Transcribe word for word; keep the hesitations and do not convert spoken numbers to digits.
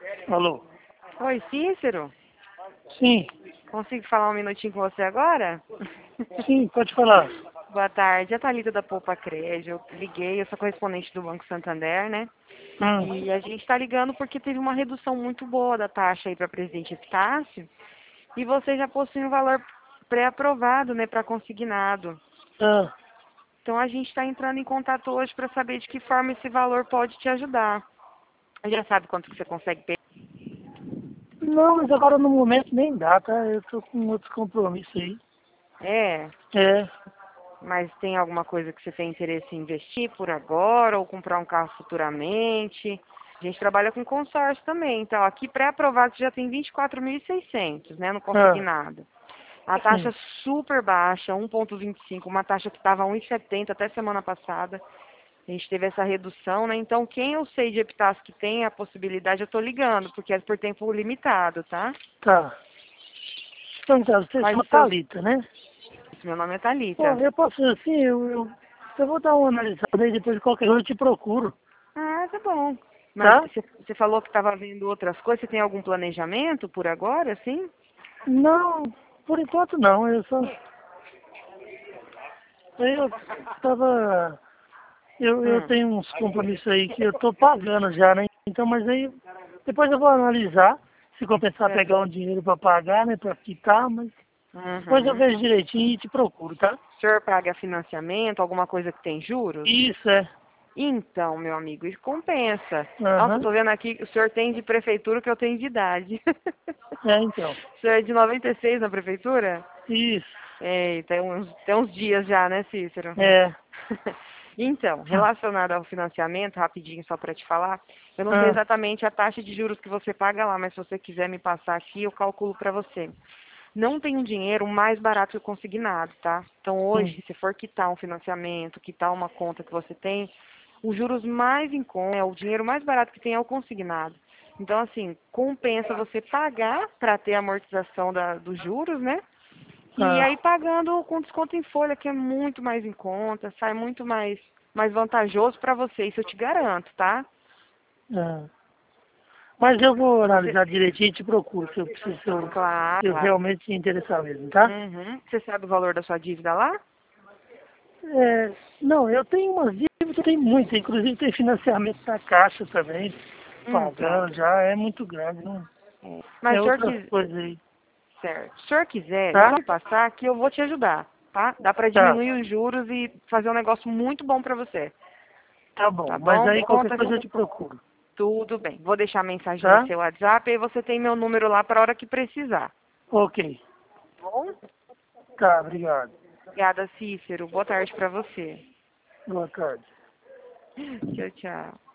Alô? Oi, Cícero? Sim, Consigo falar um minutinho com você agora? sim, pode falar. Boa tarde, é a Thalita da Poupa Crédito. Eu liguei, eu sou correspondente do Banco Santander, né? Hum, E a gente está ligando porque teve uma redução muito boa da taxa aí para presidente Epitácio. E você já possui um valor pré-aprovado, né, para consignado. ah, Então a gente está entrando em contato hoje para saber de que forma esse valor pode te ajudar. Já sabe quanto que você consegue pegar? não, mas agora no momento nem dá, tá? Eu tô com outros compromissos aí. É, É, mas tem alguma coisa que você tem interesse em investir por agora ou comprar um carro futuramente? A gente trabalha com consórcio também, então aqui pré-aprovado você já tem vinte e quatro mil e seiscentos, né, no ah, consignado. A taxa sim. super baixa, um vírgula vinte e cinco, uma taxa que estava um vírgula setenta até semana passada. A gente teve essa redução, né? Então quem eu sei de Epitácio que tem a possibilidade, eu tô ligando, porque é por tempo limitado, tá? Tá. Então, então, você Faz chama o seu. Thalita, né? Meu nome é Pô, Thalita. eu posso, assim, eu, eu, eu vou dar uma analisada aí, depois de qualquer coisa eu te procuro, Ah, tá bom. Mas tá? você você falou que estava vendo outras coisas. Você tem algum planejamento por agora, assim? Não, por enquanto não, eu só... Eu tava... Eu, eu Hum. tenho uns compromissos aí que eu tô pagando já, né? Então, mas aí depois eu vou analisar se compensar É. pegar um dinheiro para pagar, né? Para quitar, mas depois eu Uhum. vejo direitinho e te procuro, tá? O senhor paga financiamento, alguma coisa que tem juros? Isso é. Então, meu amigo, isso compensa. Nossa, eu Aham. tô vendo aqui que o senhor tem de prefeitura o que eu tenho de idade. É, então. O senhor é de noventa e seis na prefeitura? Isso. Eita, tem uns, tem uns dias já, né, Cícero? É. Então, Hum. relacionado ao financiamento, rapidinho só para te falar, eu não sei Ah, exatamente a taxa de juros que você paga lá, mas se você quiser me passar aqui, eu calculo para você. Não tem um dinheiro mais barato que o consignado, tá? Então sim. hoje, se for quitar um financiamento, quitar uma conta que você tem, os juros mais em conta, o dinheiro mais barato que tem é o consignado. Então, assim, compensa você pagar para ter a amortização da, dos juros, né? E aí Ah, pagando com desconto em folha, que é muito mais em conta, sai muito mais, mais vantajoso para você, isso eu te garanto, tá? ah. Mas eu vou Você, analisar direitinho e te procuro se eu preciso, se eu, claro, se eu claro. realmente me interessar mesmo, tá? Uhum. Você sabe o valor da sua dívida lá? É, não, eu tenho umas dívidas, eu tenho muita, inclusive tem financiamento da Caixa também, Então. pagando já, é muito grande, não É. Mas é se o senhor outras quiser, coisas aí, certo. Se o senhor quiser, é só tá? me passar que eu vou te ajudar, tá? Dá para Tá, diminuir os juros e fazer um negócio muito bom para você, tá bom, tá mas bom? aí qualquer Conta coisa eu te procuro, tudo bem. Vou deixar a mensagem no tá? seu WhatsApp e você tem meu número lá para a hora que precisar. Ok, Tá bom? tá, obrigado, Obrigada, Cícero. Boa tarde para você. boa tarde. Tchau, tchau.